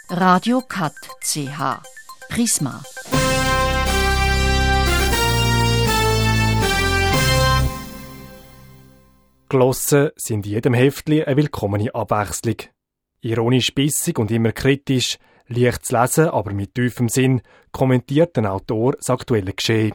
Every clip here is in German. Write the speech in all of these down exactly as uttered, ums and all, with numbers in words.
Radio Cut C H Prisma. Glossen sind in jedem Heftli eine willkommene Abwechslung. Ironisch bissig und immer kritisch, leicht zu lesen, aber mit tiefem Sinn, kommentiert ein Autor das aktuelle Geschehen.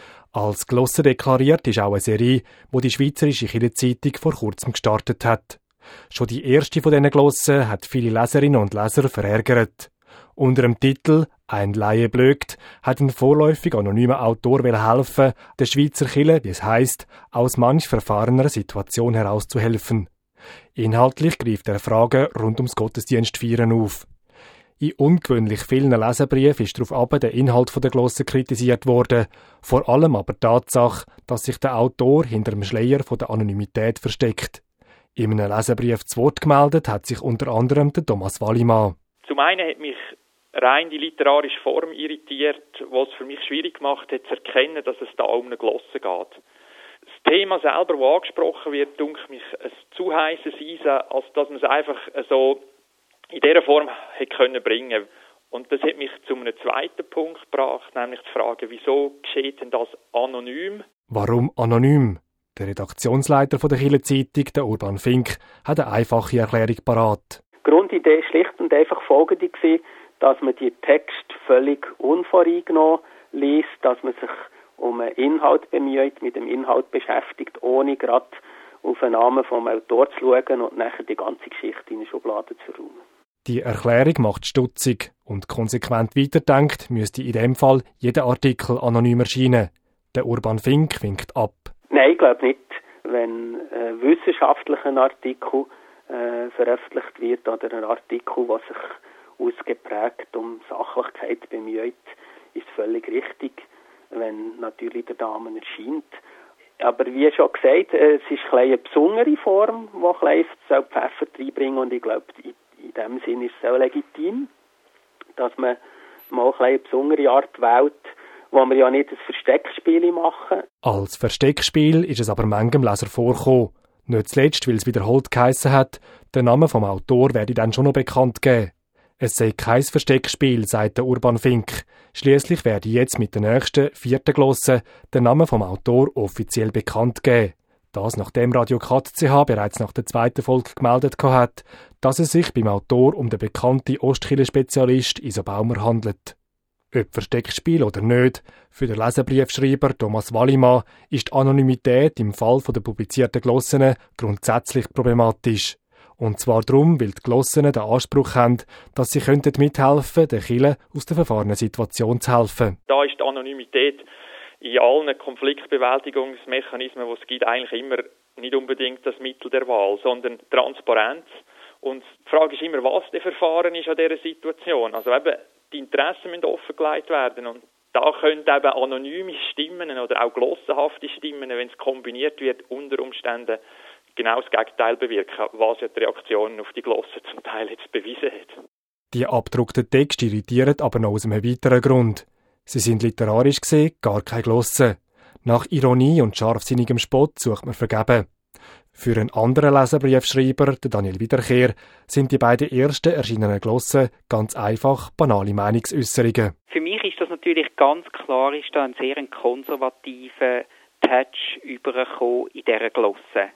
Als Glosse deklariert ist auch eine Serie, die die Schweizerische Kirchenzeitung vor kurzem gestartet hat. Schon die erste von diesen Glossen hat viele Leserinnen und Leser verärgert. Unter dem Titel «Ein Laie blökt» hat ein vorläufig anonymer Autor helfen, der Schweizer Kirche, wie es heisst, aus manch verfahrener Situation herauszuhelfen. Inhaltlich greift er Fragen rund ums Gottesdienstfeiern auf. In ungewöhnlich vielen Leserbriefen ist darauf ab der Inhalt der Glosse kritisiert worden, vor allem aber die Tatsache, dass sich der Autor hinter dem Schleier der Anonymität versteckt. In einem Leserbrief zu Wort gemeldet hat sich unter anderem der Thomas Wallimann. Zum einen hat mich rein die literarische Form irritiert, was es für mich schwierig gemacht hat, zu erkennen, dass es da um eine Glosse geht. Das Thema selber, das angesprochen wird, dunkelt mich ein zu heisses Eisen, als dass man es einfach so in dieser Form hätte können bringen. Und das hat mich zu einem zweiten Punkt gebracht, nämlich die Frage, wieso geschieht denn das anonym? Warum anonym? Der Redaktionsleiter der Kirchenzeitung, der Urban Fink, hat eine einfache Erklärung parat. Die Grundidee war schlicht und einfach folgende, dass man die Texte völlig unvoreingenommen liest, dass man sich um einen Inhalt bemüht, mit dem Inhalt beschäftigt, ohne gerade auf den Namen des Autors zu schauen und nachher die ganze Geschichte in eine Schublade zu räumen. Die Erklärung macht stutzig und konsequent weiterdenkt, müsste in dem Fall jeder Artikel anonym erscheinen. Der Urban Fink winkt ab. Nein, ich glaube nicht. Wenn ein wissenschaftlicher Artikel äh, veröffentlicht wird oder ein Artikel, der sich ausgeprägt um Sachlichkeit bemüht, ist völlig richtig, wenn natürlich der Damen erscheint. Aber wie schon gesagt, es ist ein eine besondere Form, die ein Pfeffer reinbringen soll. Und ich glaube, in, in dem Sinn ist es auch legitim, dass man mal eine besondere Art wählt, wo wir ja nicht ein Versteckspiel machen. Als Versteckspiel ist es aber manchem Leser vorgekommen. Nicht zuletzt, weil es wiederholt geheissen hat, der Name vom Autor werde dann schon noch bekannt geben. Es sei kein Versteckspiel, sagt der Urban Fink. Schliesslich werde jetzt mit der nächsten, vierten Glosse der Name vom Autor offiziell bekannt geben. Das nachdem Radio Cut C H bereits nach der zweiten Folge gemeldet hat, dass es sich beim Autor um den bekannten Ostkirchen-Spezialist Iso Baumer handelt. Ob Versteckspiel oder nicht, für den Leserbriefschreiber Thomas Wallimann ist die Anonymität im Fall der publizierten Glossen grundsätzlich problematisch. Und zwar darum, weil die Glossen den Anspruch haben, dass sie mithelfen könnten, den Kirchen aus der verfahrenen Situation zu helfen. Da ist die Anonymität in allen Konfliktbewältigungsmechanismen, die es gibt, eigentlich immer nicht unbedingt das Mittel der Wahl, sondern Transparenz. Und die Frage ist immer, was das Verfahren ist an dieser Situation. Also eben, die Interessen müssen offengelegt werden und da können eben anonyme Stimmen oder auch glossenhafte Stimmen, wenn es kombiniert wird, unter Umständen genau das Gegenteil bewirken, was ja die Reaktionen auf die Glosse zum Teil jetzt bewiesen hat. Die abgedruckten Texte irritieren aber noch aus einem weiteren Grund. Sie sind literarisch gesehen gar keine Glosse. Nach Ironie und scharfsinnigem Spott sucht man vergeben. Für einen anderen Leserbriefschreiber, den Daniel Wiederkehr, sind die beiden ersten erschienenen Glossen ganz einfach banale Meinungsäusserungen. Für mich ist das natürlich ganz klar, ist da ein sehr konservativer Touch übergekommen in dieser Glosse.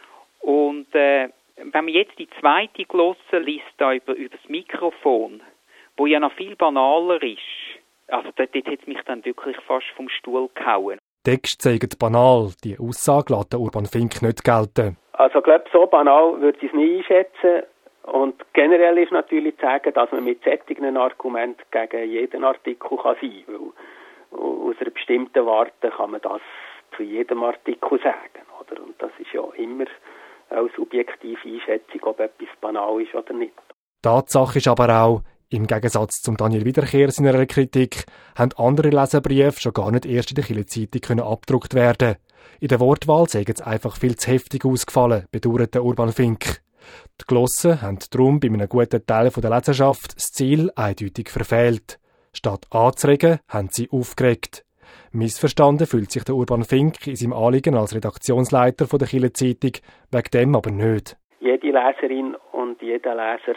Und äh, wenn man jetzt die zweite Glosse liest, da über, über das Mikrofon, wo ja noch viel banaler ist, also dort, dort hat es mich dann wirklich fast vom Stuhl gehauen. Texte zeigen banal, die Aussage lässt der Urban Fink nicht gelten. Also ich glaube, so banal würde ich es nicht einschätzen. Und generell ist natürlich zu sagen, dass man mit solchen Argumenten gegen jeden Artikel kann sein kann. Weil aus einer bestimmten Warte kann man das zu jedem Artikel sagen. Oder? Und das ist ja immer eine subjektive Einschätzung, ob etwas banal ist oder nicht. Tatsache ist aber auch, im Gegensatz zum Daniel Wiederkehr seiner Kritik, haben andere Leserbriefe schon gar nicht erst in der Kirchenzeitung abgedruckt werden. In der Wortwahl sei es einfach viel zu heftig ausgefallen, bedauert der Urban Fink. Die Glossen haben darum bei einem guten Teil der Leserschaft das Ziel eindeutig verfehlt. Statt anzuregen, haben sie aufgeregt. Missverstanden fühlt sich der Urban Fink in seinem Anliegen als Redaktionsleiter der Kirchenzeitung wegen dem aber nicht. Jede Leserin und jeder Leser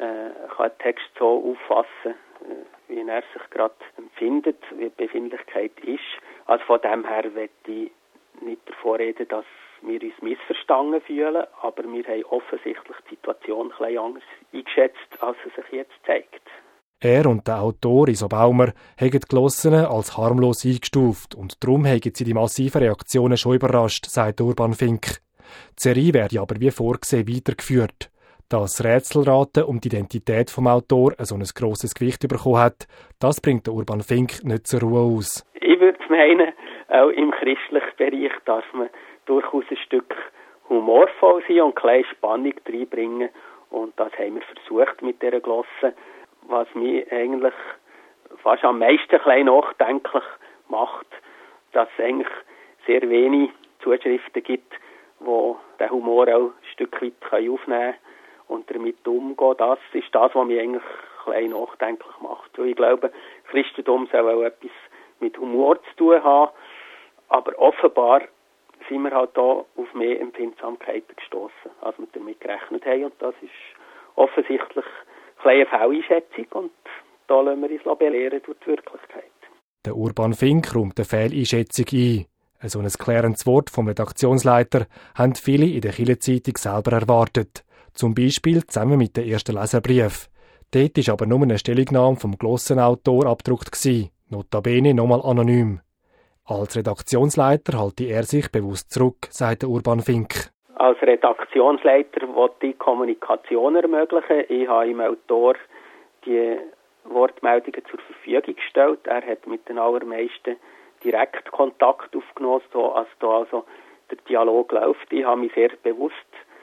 äh, kann den Text so auffassen, äh, wie er sich gerade empfindet, wie die Befindlichkeit ist. Also von dem her möchte ich nicht davor reden, dass wir uns missverstanden fühlen, aber wir haben offensichtlich die Situation ein bisschen anders eingeschätzt, als es sich jetzt zeigt. Er und der Autor Iso Baumer haben die Glossenen als harmlos eingestuft und darum haben sie die massiven Reaktionen schon überrascht, sagt Urban Fink. Die Serie werde aber wie vorgesehen weitergeführt. Da das Rätselraten um die Identität vom Autor so ein grosses Gewicht bekommen hat, das bringt der Urban Fink nicht zur Ruhe aus. Ich würde meinen, auch im christlichen Bereich darf man durchaus ein Stück humorvoll sein und eine kleine Spannung reinbringen. Und das haben wir versucht mit dieser Glosse. Was mich eigentlich fast am meisten klein nachdenklich macht, dass es eigentlich sehr wenig Zuschriften gibt, die den Humor auch ein Stück weit aufnehmen können und damit umgehen. Das ist das, was mich eigentlich klein nachdenklich macht. Und ich glaube, Christentum soll auch etwas mit Humor zu tun haben, aber offenbar sind wir halt da auf mehr Empfindsamkeiten gestoßen, als wir damit gerechnet haben. Und das ist offensichtlich eine kleine Fehleinschätzung und da lassen wir uns belehren durch die Wirklichkeit. Der Urban Fink räumt eine Fehleinschätzung ein. So ein klärendes Wort vom Redaktionsleiter haben viele in der Kirchenzeitung selber erwartet. Zum Beispiel zusammen mit dem ersten Leserbrief. Dort war aber nur eine Stellungnahme vom Glossenautor abgedruckt, notabene nochmal anonym. Als Redaktionsleiter halte er sich bewusst zurück, sagt der Urban Fink. Als Redaktionsleiter wollte ich Kommunikation ermöglichen. Ich habe dem Autor die Wortmeldungen zur Verfügung gestellt. Er hat mit den allermeisten direkt Kontakt aufgenommen, so als da also der Dialog läuft. Ich habe mich sehr bewusst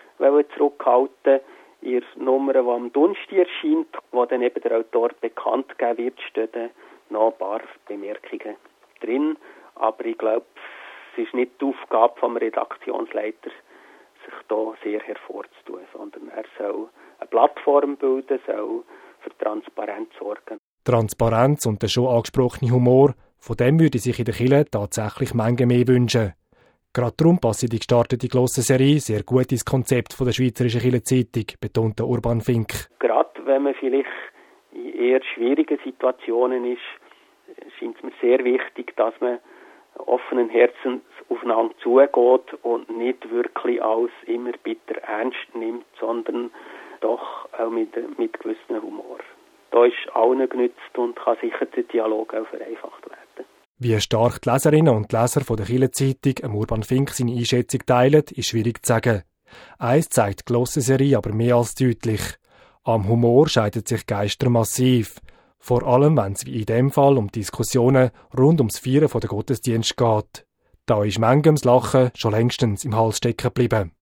zurückhalten. In der Nummer, die am Donnerstag erscheint, wo dann eben der Autor bekannt gegeben wird, stehen noch ein paar Bemerkungen drin. Aber ich glaube, es ist nicht die Aufgabe des Redaktionsleiters, sich da sehr hervorzutun, sondern er soll eine Plattform bilden, soll für Transparenz sorgen. Transparenz und der schon angesprochene Humor, von dem würde sich in der Kirche tatsächlich Menge mehr wünschen. Gerade darum passt die gestartete Glossenserie sehr gut ins Konzept der Schweizerischen Kirchenzeitung, betont der Urban Fink. Gerade wenn man vielleicht in eher schwierigen Situationen ist, scheint es mir sehr wichtig, dass man offenen Herzens aufeinander zugeht und nicht wirklich alles immer bitter ernst nimmt, sondern doch auch mit, mit gewissem Humor. Da ist allen genützt und kann sicher der Dialog auch vereinfacht werden. Wie stark die Leserinnen und Leser von der Kirchenzeitung am Urban Fink seine Einschätzung teilen, ist schwierig zu sagen. Eins zeigt die Glossenserie aber mehr als deutlich. Am Humor scheiden sich Geister massiv. Vor allem, wenn es wie in dem Fall um Diskussionen rund ums Feiern der Gottesdienst geht. Da ist manchem das Lachen schon längstens im Hals stecken geblieben.